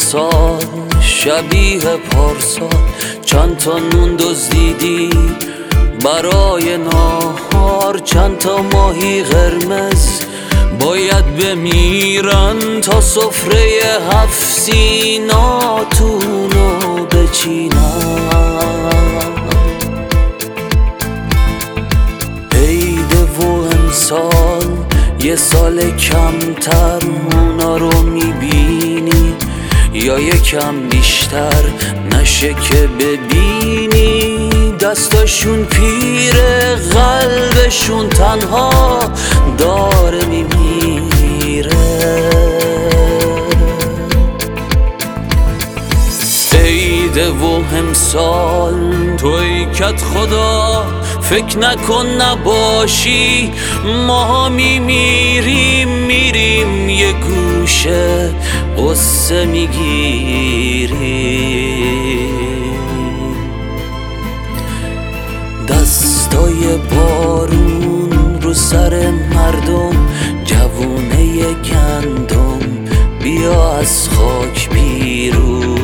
امسال شبیه پارسال، چند تا نون دزدیدی برای ناهار، چند تا ماهی قرمز باید بمیرن تا سفره 7 سیناتونو بچینن. عیده و امسال یه سال کمتر اونا رو میبینی، یا یکم بیشتر نشه که ببینی دستاشون پیره، قلبشون تنها داره میمیره. عیده و امسال توی کت خدا فکر نکن نباشی، ما میمیریم یه گوشه قصه میگیریم. دستای بارون رو سر مردم، جوونه گندم بیا از خاک بیرون.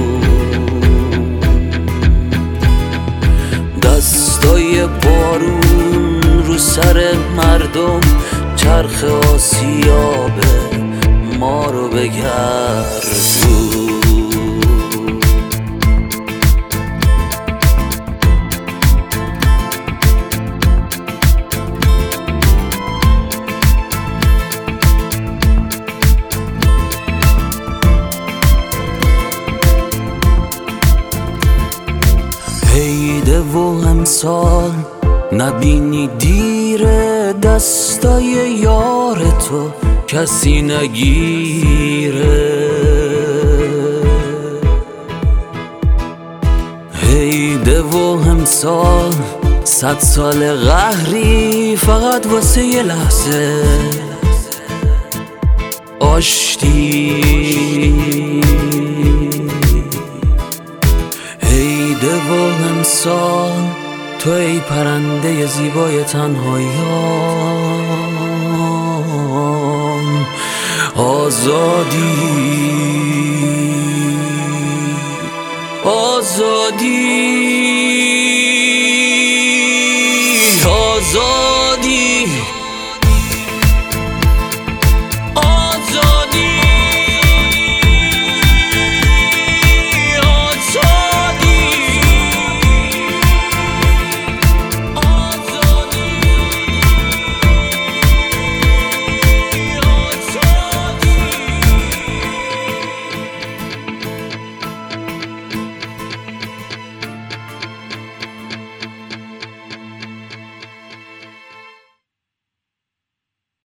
دستای بارون رو سر مردم، چرخ آسیابه ما رو بگردون. عیده و امسال نبینی دیره، دستای یار تو کسی نگیره. عیده و امسال 100 سال قهری فقط واسه یه لحظه آشتی. عیده و امسال تو ای پرنده زیبای تنهایان، آزادی آزادی آزادی.